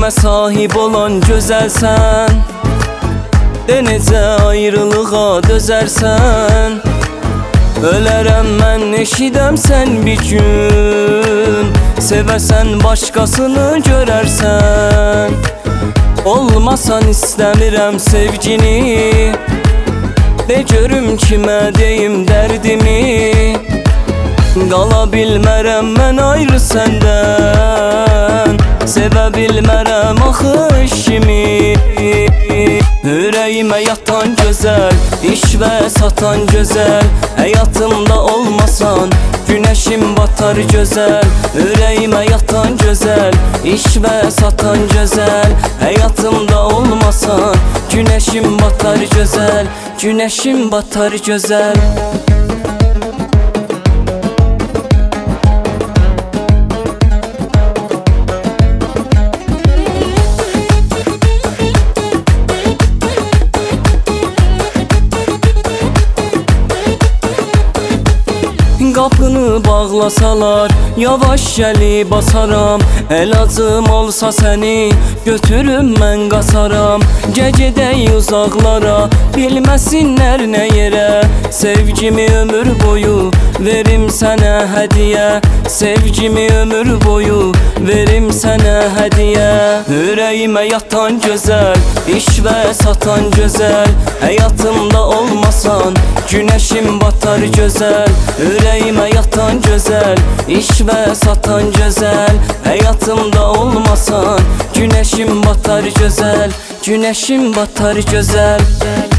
Sevgimə sahib olan gözəlsən, de necə ayrılığa dözərsən. Ölərəm mən eşidəm sən bir gün, sevəsən başqasını görərsən. Olmasan istəmirəm sevgini, de görüm kimə deyim dərdimi. Qala bilmərəm mən ayrı səndən, sevə bilmərəm axı kimi. Ürəyimə yatan gözəl, işvə satan gözəl, həyatımda olmasan günəşim batar gözəl. Ürəyimə yatan gözəl, işvə satan gözəl, həyatımda olmasan günəşim batar gözəl, günəşim batar gözəl. Qapını bağlasalar, yavaş gəlib basaram. Əlacım olsa səni götürüm mən qasaram. Gedək uzaqlara, bilməsinlər nə yerə. Sevgimi ömür boyu verim sənə hədiyyə, sevgimi ömür boyu verim sənə hədiyyə. Ürəyimə yatan gözəl, işvə satan gözəl, həyatımda olmasan günəşim batar gözəl. Ürəyimə yatan gözəl, işvə satan gözəl, həyatımda olmasan günəşim batar gözəl, günəşim batar gözəl.